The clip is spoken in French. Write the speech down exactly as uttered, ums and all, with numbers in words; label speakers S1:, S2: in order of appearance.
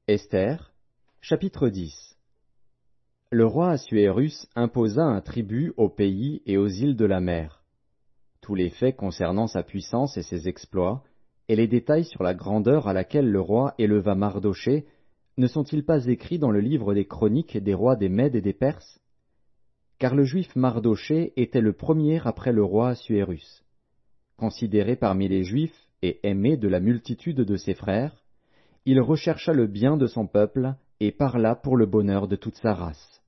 S1: Esther, chapitre dix. Le roi Assuérus imposa un tribut au pays et aux îles de la mer. Tous les faits concernant sa puissance et ses exploits, et les détails sur la grandeur à laquelle le roi éleva Mardochée, ne sont-ils pas écrits dans le livre des chroniques des rois des Mèdes et des Perses? Car le juif Mardochée était le premier après le roi Assuérus. Considéré parmi les Juifs et aimé de la multitude de ses frères, il rechercha le bien de son peuple et parla pour le bonheur de toute sa race.